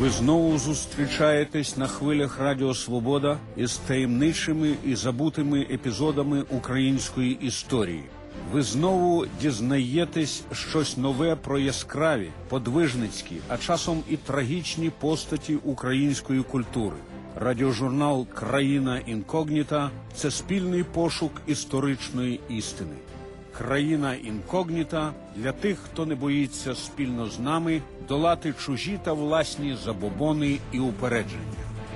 Ви знову зустрічаєтесь на хвилях Радіо Свобода із таємничими і забутими епізодами української історії. Ви знову дізнаєтесь щось нове про яскраві, подвижницькі, а часом і трагічні постаті української культури. Радіожурнал «Країна інкогніта» – це спільний пошук історичної істини. «Країна інкогніта» для тих, хто не боїться спільно з нами долати чужі та власні забобони і упередження.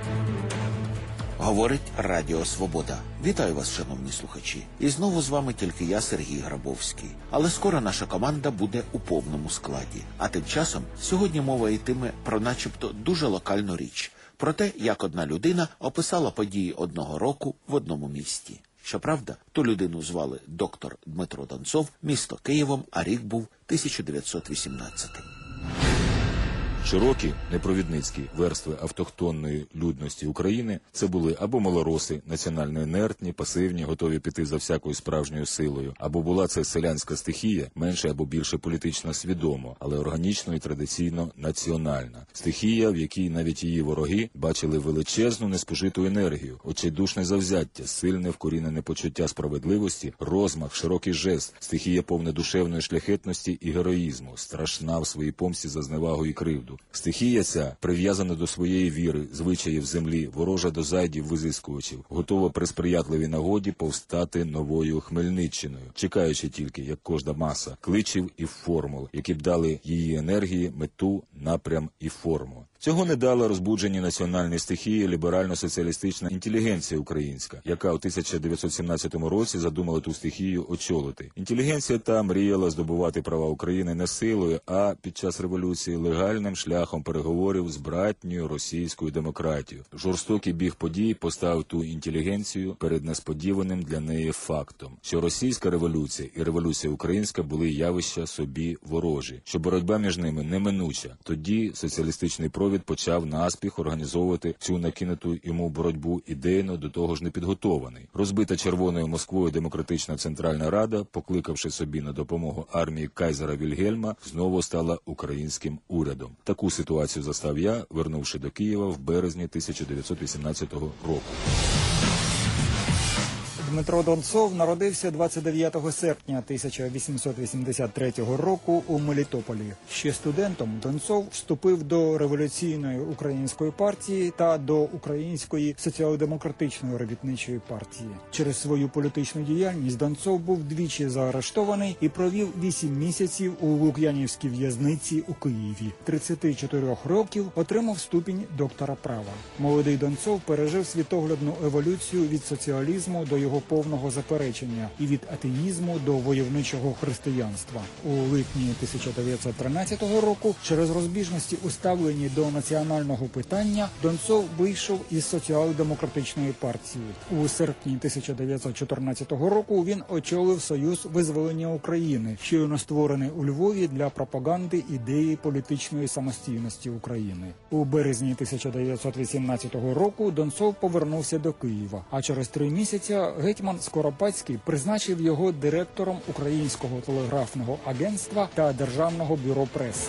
Говорить Радіо Свобода. Вітаю вас, шановні слухачі. І знову з вами тільки я, Сергій Грабовський. Але скоро наша команда буде у повному складі. А тим часом сьогодні мова йтиме про начебто дуже локальну річ. Про те, як одна людина описала події одного року в одному місті. Щоправда, ту людину звали доктор Дмитро Донцов, місто Києвом, а рік був 1918. Широкі, непровідницькі верстви автохтонної людності України – це були або малороси, національно інертні, пасивні, готові піти за всякою справжньою силою, або була це селянська стихія, менше або більше політично свідомо, але органічно і традиційно національна. Стихія, в якій навіть її вороги бачили величезну неспожиту енергію, очайдушне завзяття, сильне вкорінене почуття справедливості, розмах, широкий жест, стихія повна душевної шляхетності і героїзму, страшна в своїй помсті за зневагу і кривду. Стихія ця прив'язана до своєї віри, звичаїв землі, ворожа до зайдів-визискувачів, готова при сприятливій нагоді повстати новою Хмельниччиною, чекаючи тільки, як кожна маса, кличів і формул, які б дали її енергії, мету, напрям і форму. Цього не дала розбудженій національній стихії ліберально-соціалістична інтелігенція українська, яка у 1917 році задумала ту стихію очолити. Інтелігенція та мріяла здобувати права України не силою, а під час революції легальним шляхом переговорів з братньою російською демократією. Жорстокий біг подій поставив ту інтелігенцію перед несподіваним для неї фактом, що російська революція і революція українська були явища собі ворожі, що боротьба між ними неминуча. Тоді соціалістичний провід почав наспіх організовувати цю накинуту йому боротьбу ідейно, до того ж непідготований. Розбита Червоною Москвою Демократична Центральна Рада, покликавши собі на допомогу армії кайзера Вільгельма, знову стала українським урядом. Таку ситуацію застав я, вернувши до Києва в березні 1918 року. Дмитро Донцов народився 29 серпня 1883 року у Мелітополі. Ще студентом Донцов вступив до революційної української партії та до Української соціал-демократичної робітничої партії. Через свою політичну діяльність Донцов був двічі заарештований і провів 8 місяців у Лук'янівській в'язниці у Києві. 34 років отримав ступінь доктора права. Молодий Донцов пережив світоглядну еволюцію від соціалізму до його повного заперечення і від атеїзму до войовничого християнства. У липні 1913 року через розбіжності у ставленні до національного питання Донцов вийшов із соціал-демократичної партії. У серпні 1914 року він очолив Союз визволення України, щойно створений у Львові для пропаганди ідеї політичної самостійності України. У березні 1918 року Донцов повернувся до Києва, а через 3 місяці гетьман Скоропадський призначив його директором Українського телеграфного агентства та Державного бюро преси.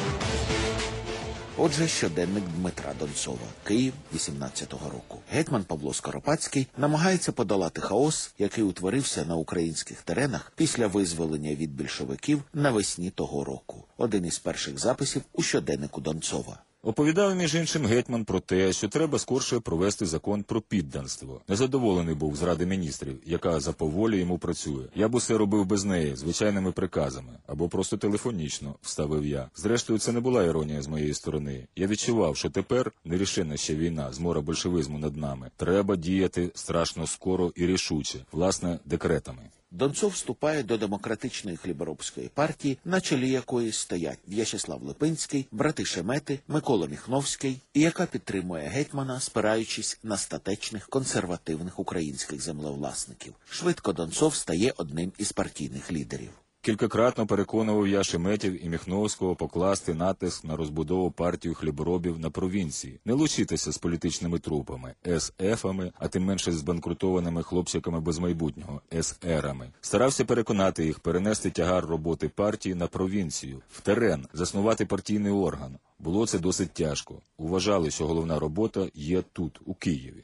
Отже, щоденник Дмитра Донцова. Київ 18-го року. Гетьман Павло Скоропадський намагається подолати хаос, який утворився на українських теренах після визволення від більшовиків навесні того року. Один із перших записів у щоденнику Донцова. Оповідав, між іншим, гетьман про те, що треба скорше провести закон про підданство. Незадоволений був з Ради міністрів, яка за поволі йому працює. Я б усе робив без неї, звичайними приказами. Або просто телефонічно, вставив я. Зрештою, це не була іронія з моєї сторони. Я відчував, що тепер, нерішена ще війна, змора большевизму над нами, треба діяти страшно скоро і рішуче, власне, декретами. Донцов вступає до Демократичної хліборобської партії, на чолі якої стоять В'ячеслав Липинський, брати Шемети, Микола Міхновський, і яка підтримує гетьмана, спираючись на статечних консервативних українських землевласників. Швидко Донцов стає одним із партійних лідерів. Кількакратно переконував я Шеметів і Міхновського покласти натиск на розбудову партії хліборобів на провінції, не лучитися з політичними трупами, СФами, а тим менше з банкрутованими хлопчиками без майбутнього, СРами. Старався переконати їх перенести тягар роботи партії на провінцію, в терен, заснувати партійний орган. Було це досить тяжко. Вважали, що головна робота є тут, у Києві.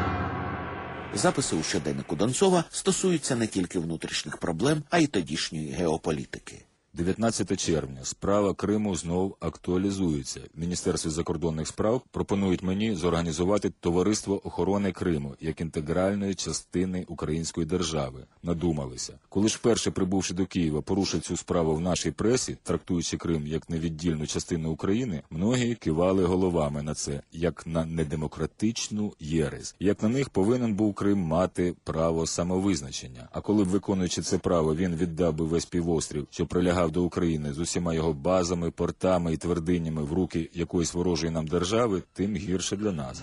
Записи у щоденнику Донцова стосуються не тільки внутрішніх проблем, а й тодішньої геополітики. 19 червня. Справа Криму знов актуалізується. В Міністерстві закордонних справ пропонують мені зорганізувати Товариство охорони Криму як інтегральної частини української держави. Надумалися. Коли ж вперше прибувши до Києва порушив цю справу в нашій пресі, трактуючи Крим як невіддільну частину України, многі кивали головами на це, як на недемократичну єресь. Як на них повинен був Крим мати право самовизначення. А коли б, виконуючи це право, він віддав би весь півострів, що прилягав до України з усіма його базами, портами і твердинями в руки якоїсь ворожої нам держави, тим гірше для нас.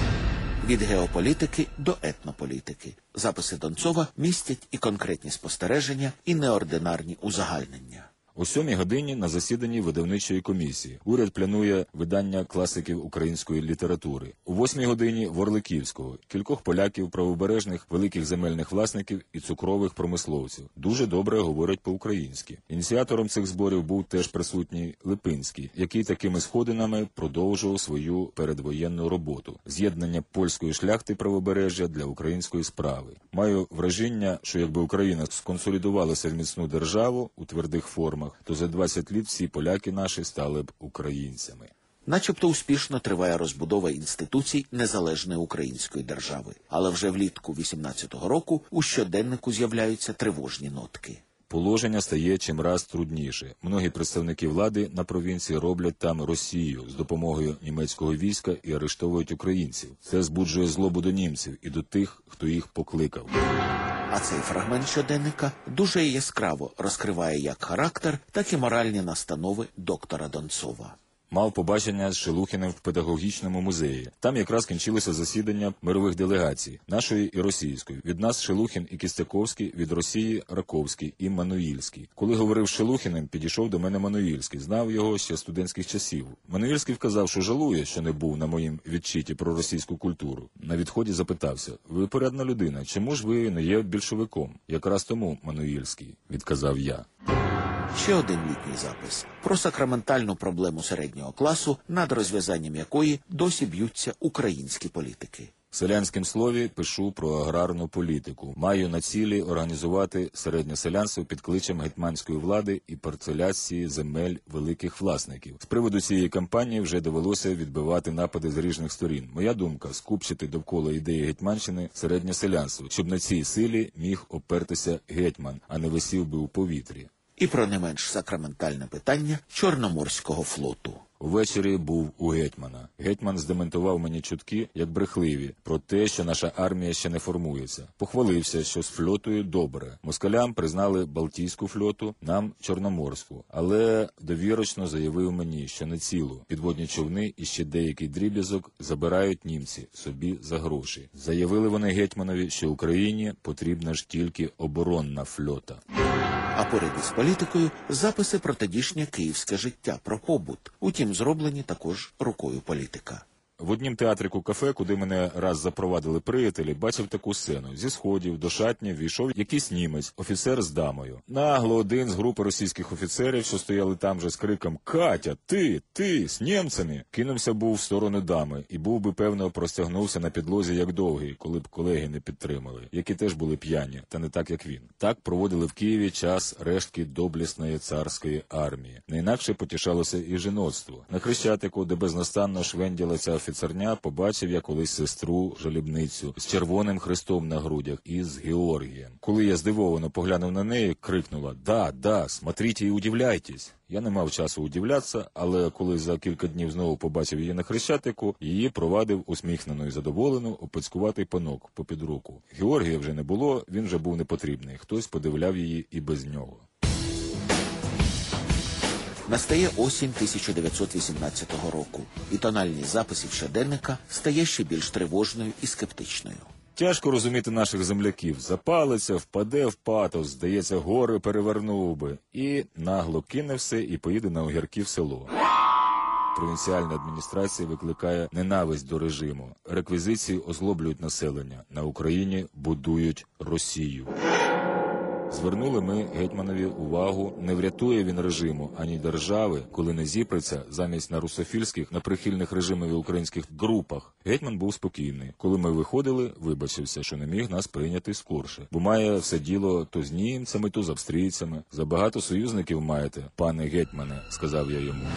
Від геополітики до етнополітики. Записи Донцова містять і конкретні спостереження, і неординарні узагальнення. О 7 годині на засіданні видавничої комісії. Уряд планує видання класиків української літератури. О 8 годині Ворликівського, кількох поляків, правобережних, великих земельних власників і цукрових промисловців. Дуже добре говорять по-українськи. Ініціатором цих зборів був теж присутній Липинський, який такими сходинами продовжував свою передвоєнну роботу. З'єднання польської шляхти правобережжя для української справи. Маю враження, що якби Україна сконсолідувалася в міцну державу у твердих формах, то за 20 літ всі поляки наші стали б українцями. Начебто успішно триває розбудова інституцій незалежної української держави. Але вже влітку 18-го року у щоденнику з'являються тривожні нотки. Положення стає чимраз трудніше. Многі представники влади на провінції роблять там Росію з допомогою німецького війська і арештовують українців. Це збуджує злобу до німців і до тих, хто їх покликав. А цей фрагмент щоденника дуже яскраво розкриває як характер, так і моральні настанови доктора Донцова. Мав побачення з Шелухіним в педагогічному музеї. Там якраз кінчилося засідання мирових делегацій, нашої і російської. Від нас Шелухін і Кістяковський, від Росії Раковський і Мануїльський. Коли говорив з Шелухіним, підійшов до мене Мануїльський. Знав його ще з студентських часів. Мануїльський вказав, що жалує, що не був на моїм відчиті про російську культуру. На відході запитався: "Ви порядна людина, чому ж ви не є більшовиком?" "Якраз тому, Мануїльський", відказав я. Ще один літній запис про сакраментальну проблему середнього класу, над розв'язанням якої досі б'ються українські політики. В селянському слові пишу про аграрну політику. Маю на цілі організувати середнє селянство під кличем гетьманської влади і парцеляції земель великих власників. З приводу цієї кампанії вже довелося відбивати напади з різних сторін. Моя думка – скупчити довкола ідеї гетьманщини середнє селянство, щоб на цій силі міг опертися гетьман, а не висів би у повітрі. І про не менш сакраментальне питання Чорноморського флоту. Увечері був у гетьмана. Гетьман здементував мені чутки, як брехливі, про те, що наша армія ще не формується. Похвалився, що з флотою добре. Москалям признали Балтійську флоту, нам Чорноморську. Але довірочно заявив мені, що не цілу. Підводні човни і ще деякий дріб'язок забирають німці собі за гроші. Заявили вони гетьманові, що Україні потрібна ж тільки оборонна флота. А поряд із політикою записи про тодішнє київське життя, про побут. Утім, зроблені також рукою політика. В однім театрику кафе, куди мене раз запровадили приятелі, бачив таку сцену. Зі сходів до шатні війшов якийсь німець, офіцер з дамою. Нагло один з групи російських офіцерів, що стояли там же з криком «Катя, ти, з німцями!» кинувся був в сторону дами і був би, певно, простягнувся на підлозі як довгий, коли б колеги не підтримали, які теж були п'яні, та не так, як він. Так проводили в Києві час рештки доблесної царської армії. Не інакше потішалося і жіноцтво. На Хрещатику, де безнастанно швенділа ця офіцерня, побачив я колись сестру жалібницю з червоним хрестом на грудях і з Георгієм. Коли я здивовано поглянув на неї, крикнула: да, смотрите і удивляйтесь. Я не мав часу удивлятися, але коли за кілька днів знову побачив її на Хрещатику, її провадив усміхнену і задоволену опецькуватий панок попід руку. Георгія вже не було, він вже був непотрібний, хтось подивляв її і без нього. Настає осінь 1918 року, і тональність записів щоденника стає ще більш тривожною і скептичною. Тяжко розуміти наших земляків. Запалиться, впаде в патос, здається, гори перевернув би. І нагло кине все і поїде на огірки в село. Провінціальна адміністрація викликає ненависть до режиму. Реквізиції озлоблюють населення. На Україні будують Росію. Звернули ми гетьманові увагу, не врятує він режиму, ані держави, коли не зіпреться замість на русофільських, на прихильних режимові українських групах. Гетьман був спокійний. Коли ми виходили, вибачився, що не міг нас прийняти скорше. Бо має все діло то з німцями, то з австрійцями. Забагато союзників маєте, пане гетьмане, сказав я йому.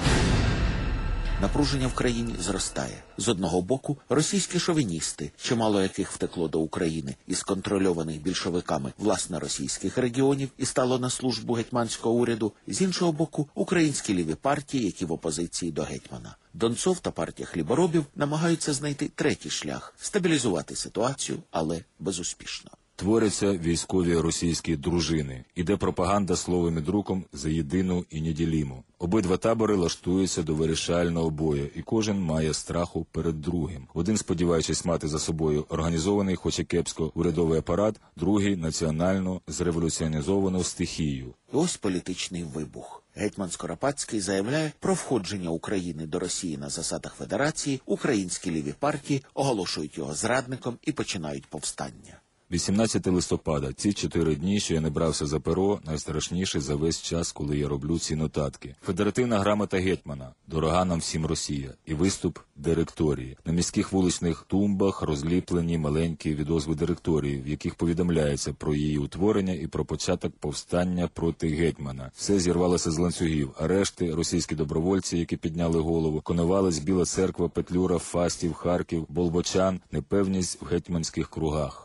Напруження в країні зростає. З одного боку, російські шовіністи, чимало яких втекло до України із контрольованих більшовиками власне російських регіонів і стало на службу гетьманського уряду. З іншого боку, українські ліві партії, які в опозиції до гетьмана. Донцов та партія хліборобів намагаються знайти третій шлях – стабілізувати ситуацію, але безуспішно. Творяться військові російські дружини. Іде пропаганда словом і друком за єдину і неділіму. Обидва табори лаштуються до вирішального бою, і кожен має страху перед другим. Один, сподіваючись мати за собою організований, хоч і кепсько, урядовий апарат, другий – національну, зреволюціонізовану стихію. І ось політичний вибух. Гетьман Скоропадський заявляє про входження України до Росії на засадах федерації, українські ліві партії оголошують його зрадником і починають повстання. 18 листопада. Ці 4 дні, що я не брався за перо, найстрашніше за весь час, коли я роблю ці нотатки. Федеративна грамота гетьмана. Дорога нам всім Росія. І виступ директорії. На міських вуличних тумбах розліплені маленькі відозви директорії, в яких повідомляється про її утворення і про початок повстання проти гетьмана. Все зірвалося з ланцюгів. Арешти, російські добровольці, які підняли голову, Коновалець, Біла Церква, Петлюра, Фастів, Харків, Болбочан, непевність в гетьманських кругах.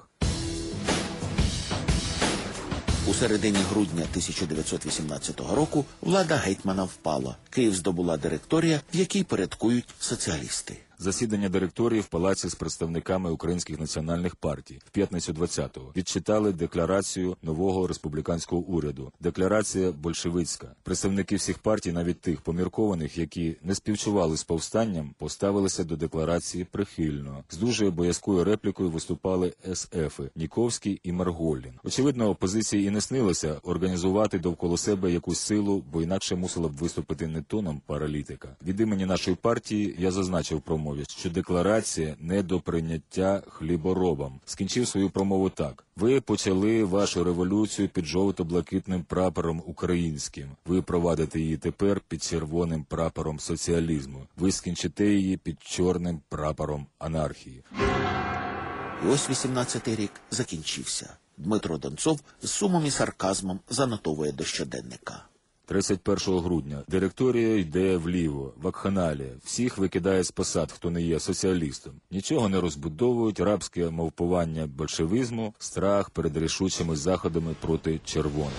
У середині грудня 1918 року влада гетьмана впала. Київ здобула директорія, в якій порядкують соціалісти. Засідання директорії в палаці з представниками українських національних партій в п'ятницю 20-го. Відчитали декларацію нового республіканського уряду. Декларація большевицька. Представники всіх партій, навіть тих поміркованих, які не співчували з повстанням, поставилися до декларації прихильно. З дуже боязкою реплікою виступали СФи Ніковський і Марголін. Очевидно, опозиції і не снилося організувати довкола себе якусь силу, бо інакше мусила б виступити не тоном паралітика. Від імені нашої партії я зазначив промові, що декларація не до прийняття хліборобам. Скінчив свою промову так. Ви почали вашу революцію під жовто-блакитним прапором українським. Ви провадите її тепер під червоним прапором соціалізму. Ви скінчите її під чорним прапором анархії. І ось 18-й рік закінчився. Дмитро Донцов з сумом і сарказмом занотовує до щоденника. 31 грудня. Директорія йде вліво, вакханалія. Всіх викидає з посад, хто не є соціалістом. Нічого не розбудовують, рабське мовпування большевизму, страх перед рішучими заходами проти червоних.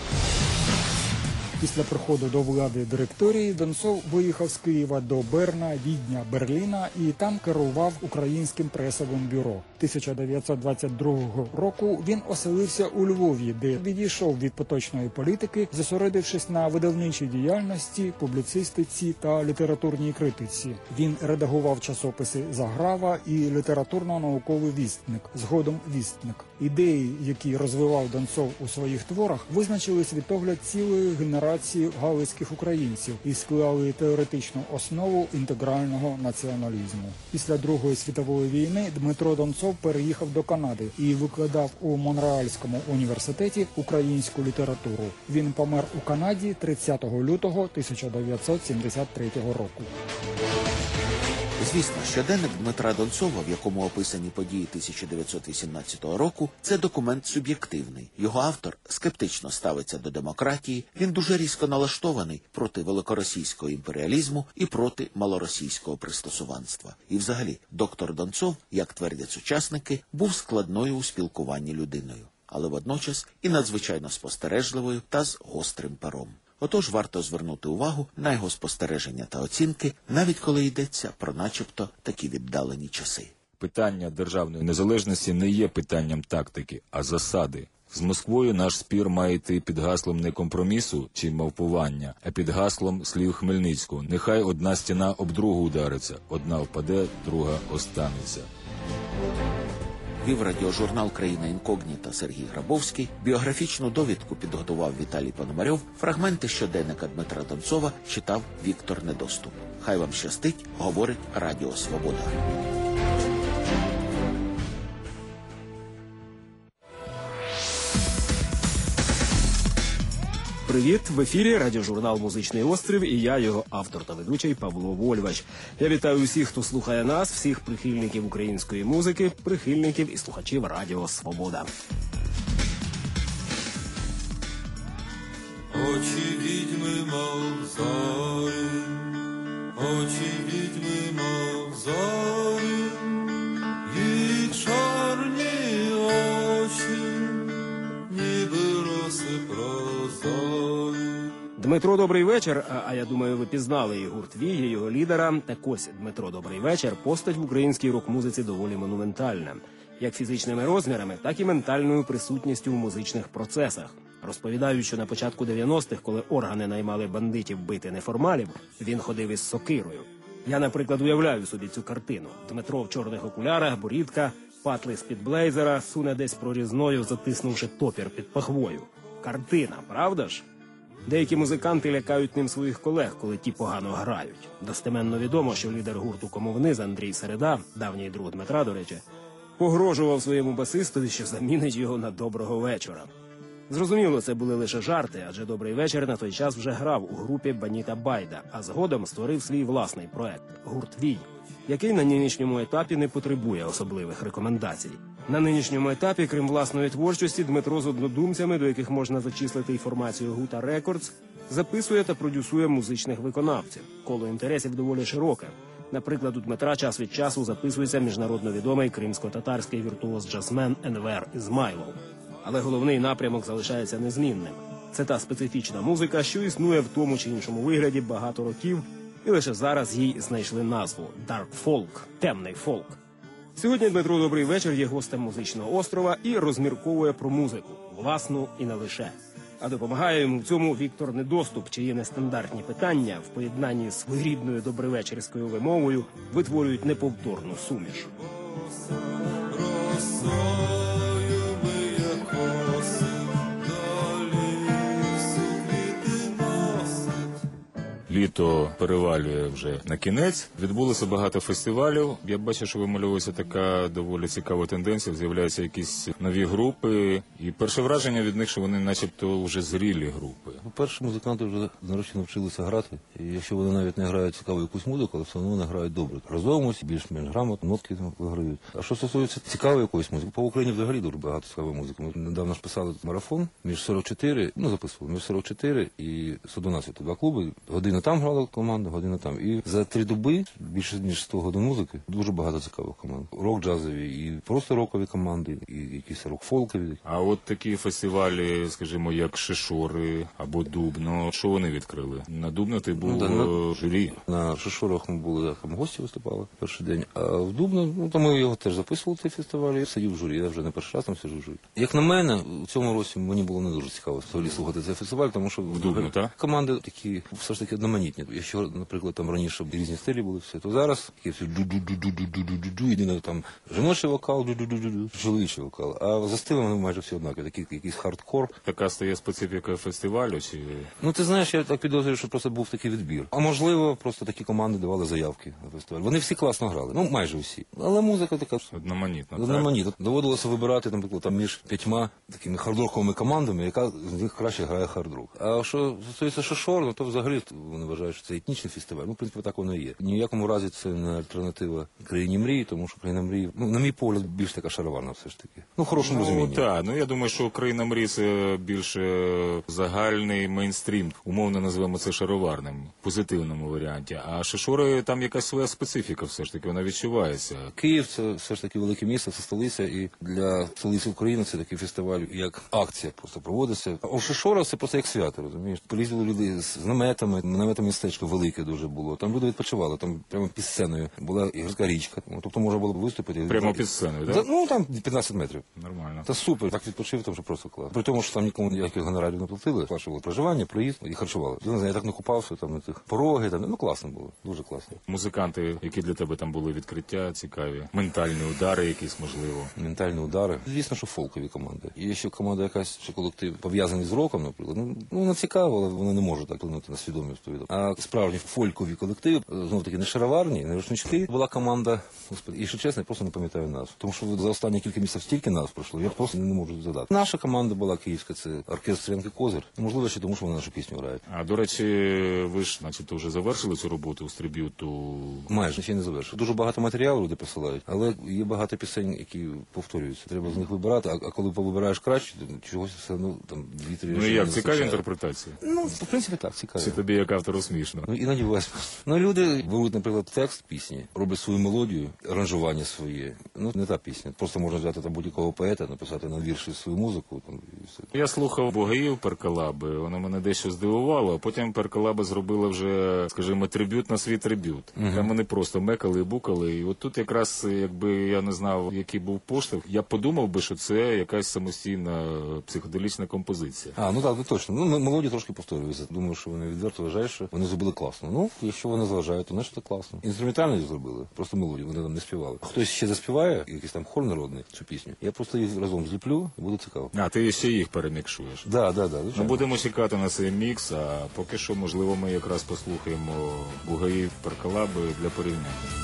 Після приходу до влади директорії Донцов виїхав з Києва до Берна, Відня, Берліна і там керував українським пресовим бюро. 1922 року він оселився у Львові, де відійшов від поточної політики, зосередившись на видавничій діяльності, публіцистиці та літературній критиці. Він редагував часописи «Заграва» і літературно-науковий вістник, згодом «Вістник». Ідеї, які розвивав Донцов у своїх творах, визначили світогляд цілої генерації галицьких українців і склали теоретичну основу інтегрального націоналізму. Після Другої світової війни Дмитро Донцов переїхав до Канади і викладав у Монреальському університеті українську літературу. Він помер у Канаді 30 лютого 1973 року. Звісно, щоденник Дмитра Донцова, в якому описані події 1918 року, це документ суб'єктивний. Його автор скептично ставиться до демократії, він дуже різко налаштований проти великоросійського імперіалізму і проти малоросійського пристосуванства. І взагалі, доктор Донцов, як твердять сучасники, був складною у спілкуванні людиною, але водночас і надзвичайно спостережливою та з гострим пером. Отож, варто звернути увагу на його спостереження та оцінки, навіть коли йдеться про начебто такі віддалені часи. Питання державної незалежності не є питанням тактики, а засади. З Москвою наш спір має йти під гаслом не компромісу чи мавпування, а під гаслом слів Хмельницького. Нехай одна стіна об другу удариться, одна впаде, друга останеться. вів радіожурнал «Країна інкогніта» Сергій Грабовський, біографічну довідку підготував Віталій Пономарьов, фрагменти щоденника Дмитра Донцова читав Віктор Недоступ. Хай вам щастить, говорить Радіо Свобода. Привіт! В ефірі радіожурнал «Музичний острів» і я, його автор та ведучий Павло Вольвач. Я вітаю усіх, хто слухає нас, всіх прихильників української музики, прихильників і слухачів Радіо Свобода. Очі відьми, мов зорі, очі відьми, мов зорі, і чорні очі, ніби роси прозорі. Дмитро, добрий вечір. А я думаю, ви пізнали і гурт «Вій», і його лідера. Так ось, Дмитро, добрий вечір. Постать в українській рок-музиці доволі монументальна. Як фізичними розмірами, так і ментальною присутністю в музичних процесах. Розповідають, що на початку 90-х, коли органи наймали бандитів бити неформалів, він ходив із сокирою. Я, наприклад, уявляю собі цю картину. Дмитро в чорних окулярах, борідка, патли з-під блейзера, суне десь прорізною, затиснувши топір під пахвою. Картина, правда ж? Деякі музиканти лякають ним своїх колег, коли ті погано грають. Достеменно відомо, що лідер гурту «Кому вниз» Андрій Середа, давній друг Дмитра, до речі, погрожував своєму басистові, що замінить його на «Доброго вечора». Зрозуміло, це були лише жарти, адже «Добрий вечір» на той час вже грав у групі Баніта Байда, а згодом створив свій власний проект – гурт «Вій», який на нинішньому етапі не потребує особливих рекомендацій. На нинішньому етапі, крім власної творчості, Дмитро з однодумцями, до яких можна зачислити і формацію Гута Рекордс, записує та продюсує музичних виконавців. Коло інтересів доволі широке. Наприклад, у Дмитра час від часу записується міжнародно відомий кримсько-татарський віртуоз-джазмен Енвер Ізмайлов. Але головний напрямок залишається незмінним. Це та специфічна музика, що існує в тому чи іншому вигляді багато років, і лише зараз їй знайшли назву – «Dark Folk» – «Темний фолк». Сьогодні Дмитро «Добрий вечір» є гостем «Музичного острова» і розмірковує про музику – власну і не лише. А допомагає йому в цьому Віктор Недоступ, чиї нестандартні питання в поєднанні з своєрідною добривечерською вимовою витворюють неповторну суміш. Літо перевалює вже на кінець. Відбулося багато фестивалів. Я бачу, що вимальовується така доволі цікава тенденція. З'являються якісь нові групи. І перше враження від них, що вони начебто вже зрілі групи. По-перше, музиканти вже нарешті навчилися грати. І якщо вони навіть не грають цікаву якусь музику, але все одно вони грають добре. Розумість, більш-менш грамотно, нотки виграють. А що стосується цікавої якоїсь музики, по Україні взагалі дуже багато цікавої музики. Ми недавно ж писали марафон між 44, записували, між 44 і 111. Два клуби. Година там грала команда, година там. І за 3 доби, більше ніж 100 годин музики, дуже багато цікавих команд. Рок-джазові, і просто рокові команди, і якісь рок-фолкові. А от такі фестивалі, скажімо, як Шишори або Дубно, що вони відкрили? На Дубно ти був журі. На Шишорах ми були, там гості виступали перший день. А в Дубно, то ми його теж записували, цей фестиваль, і сидів в журі. Я вже не перший раз там сиджу в журі. Як на мене, у цьому році мені було не дуже цікаво взагалі слухати цей фестиваль, тому що в Дубно, так? Команди такі все ж таки одноманітні. Якщо, наприклад, там раніше різні стилі були все, то зараз такі всі ду-ду-ду-ду-ду-ду-ду-ду, єдине там жіночий вокал, ду-ду-ду-ду-ду, чоловічий вокал. А за стилем вони майже всі однакові, такий якийсь хардкор. Така стає специфіка фестивалю? Чи... Ну, ти знаєш, я так підозрюю, що просто був такий відбір. А можливо, просто такі команди давали заявки на фестиваль. Вони всі класно грали, ну майже всі. Але музика така одноманітна. Одноманітна. Доводилося вибирати, наприклад, там між 5 такими хардроковими командами, яка з них краще грає хардрок. А що стосується Шишор, ну то взагалі вони вважають, що це етнічний фестиваль. Ну, в принципі, так воно і є. Ні в якому разі це не альтернатива країні мрії, тому що країна мрії, ну, на мій погляд, більш така шароварна все ж таки. Ну, в хорошому розумінні. Так, я думаю, що країна мрії це більше загальний мейнстрім. Умовно називаємо це шароварним, в позитивному варіанті. А Шишори, там якась своя специфіка все ж таки, вона відчувається. Київ – це все ж таки велике місто, це столиця, і для столиці України це такий фестиваль, як акція просто проводиться. А у Шишорах це просто як свято, розумієш? Полізли люди з наметами містечко велике дуже було. Там люди відпочивали, там прямо під сценою була ігорська річка. Тобто можна було б виступити. Прямо під сценою, так? Ну, там 15 метрів. Нормально. Та супер, так відпочив, там що просто клас. При тому, що там нікому ніяких гонорарів не платили, було проживання, проїзд і харчували. Я так не купався там на тих пороги, там, ну класно було, дуже класно. Музиканти, які для тебе там були відкриття, цікаві, ментальні удари якісь, можливо. Ментальні удари. Звісно, що фолкові команди. Є ще команда якась, чи колектив пов'язаний з роком, наприклад. Ну, вона цікава, але вона не може так вплинути на свідомість. А справжні фолькові колективи, знов таки не шароварні, не рушнички. Була команда, господи, і що чесно, я просто не пам'ятаю назв. Тому що за останні кілька місяців стільки назв пройшло, я просто не можу згадати. Наша команда була київська, це оркестр Янки Козир. Можливо, ще тому, що вони нашу пісню грають. А, до речі, ви ж, начебто, вже завершили цю роботу з триб'юту? Майже, ще не завершив. Дуже багато матеріалу люди присилають, але є багато пісень, які повторюються. Треба з них вибирати, а коли повибираєш краще, чогось все одно там 2-3 Ну і як, цікаві інтерпретації? Ну, в принципі, так, цікаві. Чи тобі як автору смішно? Ну, іноді весело. Ну, люди беруть, наприклад, текст пісні, роблять свою мелодію, аранжування своє. Ну, не та пісня. Просто можна взяти там будь-якого поета, написати на вірші свою музику. Там, і все. Я слухав Бугаїв Перкалаби, воно мене дещо здивувало, а потім Перкалаби зробили вже, скажімо, триб'ют на свій триб'ют. Там вони просто мекали і букали. І от тут якраз, якби я не знав, який був поштовх, я подумав би, що це якась самостійна психоделічна композиція. А, ну так, точно. Ну, мелодії трошки повторюються. Думаю, що вони відверто вважають, що вони зробили класно. Ну, якщо вони зважають, то значить це класно. Інструментально їх зробили, просто мелодію, вони там не співали. Хтось ще заспіває, якийсь там хор народний, цю пісню. Я просто їх разом зліплю, і буде цікаво. А, ти ще їх перемікшуєш? Да, Ну, будемо чекати на цей мікс, а поки що, можливо, ми якраз послухаємо Бугаїв Перкалаби для порівняння.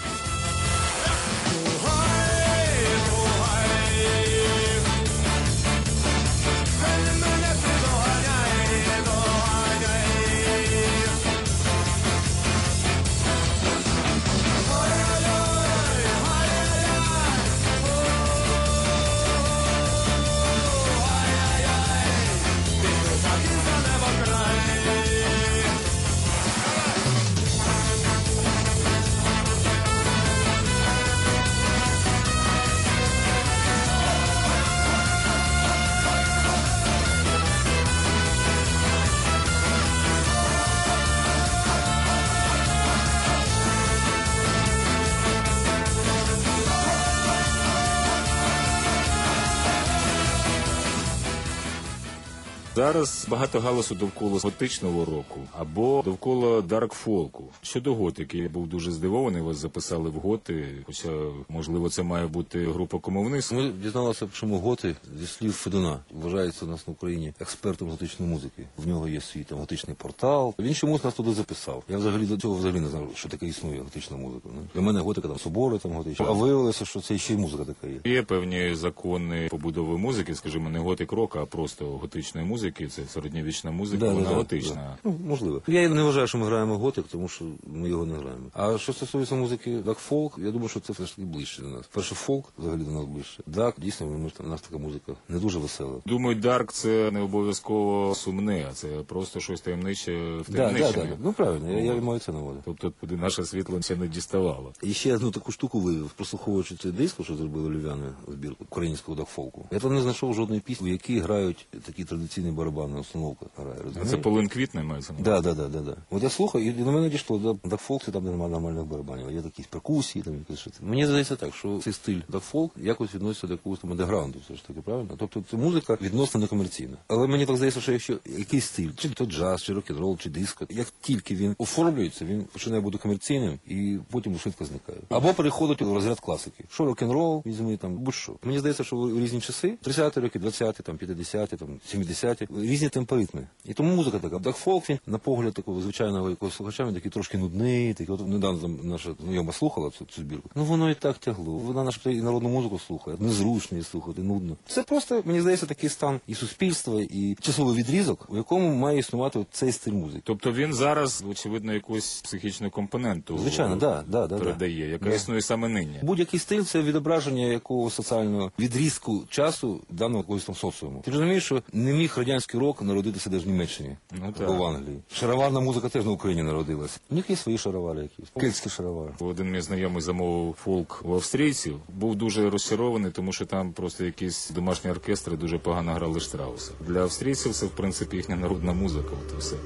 Зараз багато галасу довкола готичного року або довкола дарк-фолку. Щодо готики, я був дуже здивований, вас записали в готи, хоча, можливо, це має бути група комунистів. Ми дізналися, чому готи зі слів Федуна вважається у нас на Україні експертом готичної музики. В нього є свій там готичний портал. Він чомусь нас туди записав. Я взагалі до цього не знав, що таке існує готична музика. Для мене готика там собори там готичні. А виявилося, що це ще й музика така є. Є певні закони побудови музики, скажімо, не готик-рок, а просто готичної музики. Це середньовічна музика, вона готична. Ну, можливо. Я не вважаю, що ми граємо готик, тому що ми його не граємо. А що стосується музики дак-фолк, я думаю, що це все ж таки ближче до нас. Перше фолк взагалі до нас ближче. Дак, дійсно, у нас така музика не дуже весела. Думаю, дарк це не обов'язково сумне, а це просто щось таємниче втаємничене. Так. Ну правильно, я маю це на увазі. Тобто куди наше світло ще не діставало. І ще одну таку штуку виявив, прослуховуючи цей диск, що зробили львів'яни збірку українського дак-фолку. Я там не знайшов жодної пісні, в якій грають такі традиційні барабани, установка грає. А це Полин Квітний мається на увазі? Да. От я слухаю, і до мене дійшло, дак-фолк, там немає нормальних барабанів, є якісь перкусії, там якісь щось. Мені здається так, що цей стиль дак-фолк якось відноситься до якогось там андеграунду, все ж таки, правильно? Тобто це музика відносно некомерційна. Але мені так здається, що якщо якийсь стиль, чи то джаз, чи рок-н-рол, чи диско, як тільки він оформлюється, він починає бути комерційним і потім швидко зникає. Або переходить у розряд класики. Що рок-н-рол, візьми там будь-що. Мені здається, що в різні часи, 30-ті роки, 20-ті, там 50-ті, там 70-ті, різні темпоритми. І тому музика така. Дак-фолк, він, на погляд такого звичайного якогось слухача, він такий трошки нудний, такий, от недавно там наша знайома слухала цю збірку. Ну воно і так тягло. Вона начебто і народну музику слухає, незручно її слухати, нудно. Це просто, мені здається, такий стан і суспільства, і часовий відрізок, у якому має існувати цей стиль музики. Тобто він зараз, очевидно, якусь психічну компоненту звичайно, передає, яка існує саме нині. Будь-який стиль – це відображення якогось соціального відрізку часу даного якогось там соціуму. Ти розумієш, що не міг радянський рок народитися навіть в Німеччині або в Англії. Шароварна музика теж на Україні народилася. У них є свої шаровари якісь, кельтські шаровари. Один мій знайомий замовив фолк у австрійців, був дуже розчарований, тому що там просто якісь домашні оркестри дуже погано грали Штрауса. Для австрійців це, в принципі, їхня народна музика, от і все.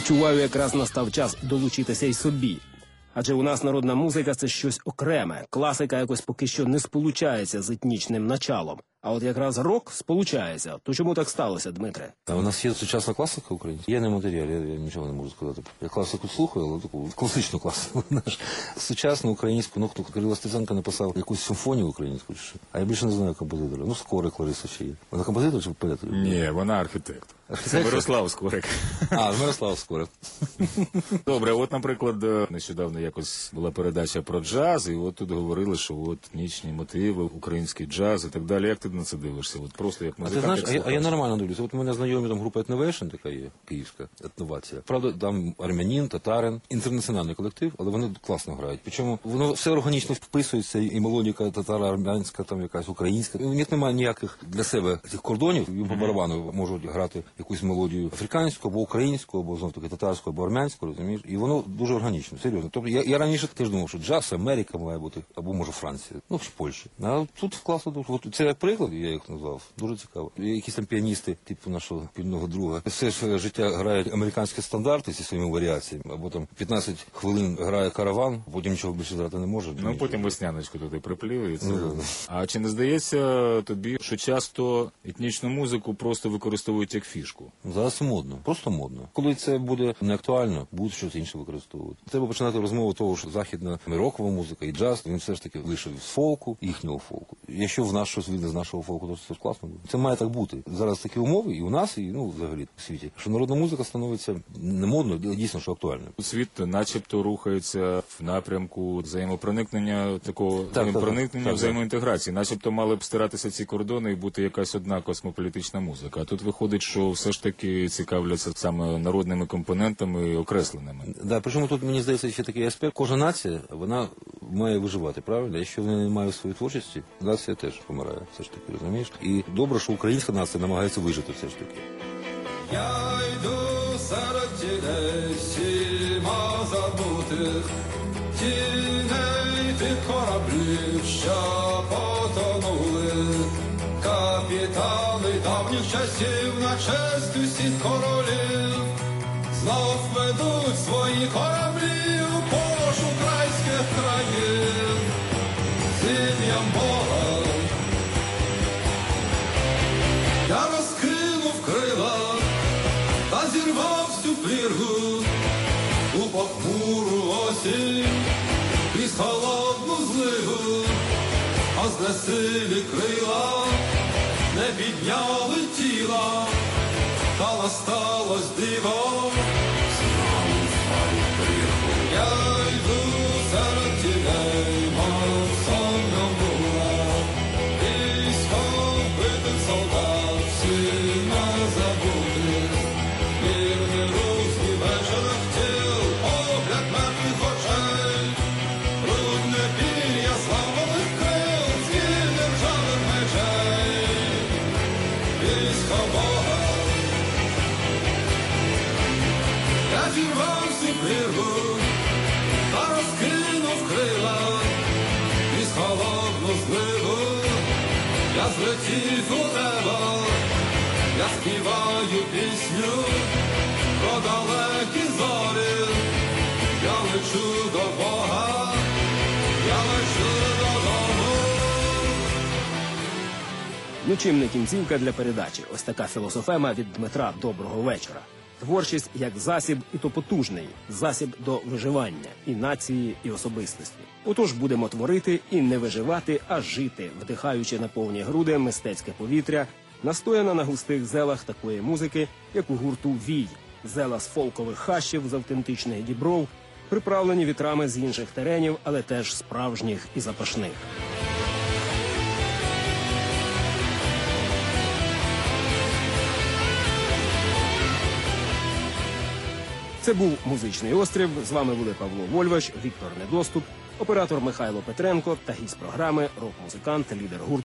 Відчуваю, якраз настав час долучитися й собі. Адже у нас народна музика – це щось окреме. Класика якось поки що не сполучається з етнічним началом. А от якраз рок сполучається. То чому так сталося, Дмитре? А у нас є сучасна класика українська. Я не матеріал, я нічого не можу сказати. Я класику слухаю, але таку класичну класику. Сучасну українську, ну хто Кирило Стеценко написав якусь симфонію українську, чи що? А я більше не знаю композитора. Ну, Скорик Лариса ще є. Вона композитор чи поет? Ні, вона архітектор. Це Мирослав Скорик. А, Мирослав Скорик. Добре, от, наприклад, нещодавно якось була передача про джаз, і от тут говорили, що от етнічні мотиви, український джаз і так далі. Як ти на це дивишся? От просто як А ти музикант. знаєш, а я нормально дивлюся. От у мене знайомі там група Etnovation така є, київська етновація. Правда, там армянин, татарин, інтернаціональний колектив, але вони класно грають. Причому воно все органічно вписується, і мелодіка татаро-армянська, там якась українська. У них немає ніяких для себе цих кордонів, їм по барабану можуть грати якусь мелодію африканську, або українську, або знов таки татарську, або армянську, розумієш? І воно дуже органічно, серйозно. Тобто я раніше теж думав, що джаз, Америка має бути, або може Франція, ну чи Польща. А тут класно дуже. От це як приклад, я їх назвав, дуже цікаво. Якісь там піаністи, типу нашого спільного друга, все ж життя грають американські стандарти зі своїми варіаціями, або там 15 хвилин грає караван, потім нічого більше грати не може. Ну, потім весняночку туди приплів. І це... А чи не здається тобі, що часто етнічну музику просто використовують як фішку? Зараз це модно, просто модно. Коли це буде не актуально, будуть щось інше використовувати. Треба починати розмову того, що західна рокова музика і джаз, він все ж таки вийшов з фолку, їхнього фолку. Якщо в нас щось вийде з нашого фолку, то це класно буде. Це має так бути. Зараз такі умови і у нас, і ну взагалі в світі, що народна музика становиться не модною, а дійсно, що актуальною. Світ начебто рухається в напрямку взаємопроникнення, такого так. взаємоінтеграції. Начебто мали б стиратися ці кордони і бути якась одна космополітична музика. А тут виходить, що все ж таки цікавляться саме народними компонентами окресленими. Да, причому тут, мені здається, ще такий аспект. Кожна нація, вона має виживати, правильно? Якщо вона не має своєї творчості, нація теж помирає, все ж таки, розумієш? І добре, що українська нація намагається вижити все ж таки. Я йду серед тіней всіма забутих, тіней тих кораблів, що потонули. Капітани давніх часів на честь усіх королів знов ведуть свої кораблі у пошук райських країн з ім'ям Бога. Я розкинув крила та зірвав всю пліргу у похмуру осінь крізь холодну зливу, а знесилі крила не підняли тіла, та насталось диво. Я йду серед тіней, мов сон була, військо вбитих солдат, всіма забутих, мирний русський вечір тіл, погляд мертвих очей, брудне пір'я славних крил, звільни ржавих мечей, військо Бога. Я зірвав всю пліргу та розкинув крила із холодну зливу. Я злетів у небо, я співаю пісню про далекі зорі. Я лечу до Бога, я лечу додому. Ну чим не кінцівка для передачі. Ось така філософема від Дмитра. Доброго вечора. Творчість як засіб, і то потужний, засіб до виживання і нації, і особистості. Отож будемо творити і не виживати, а жити, вдихаючи на повні груди мистецьке повітря, настояна на густих зелах такої музики, як у гурту «Вій». Зела з фолкових хащів, з автентичних дібров, приправлені вітрами з інших теренів, але теж справжніх і запашних. Це був «Музичний острів». З вами були Павло Вольвач, Віктор Недоступ, оператор Михайло Петренко та гість програми, рок-музикант, лідер гурту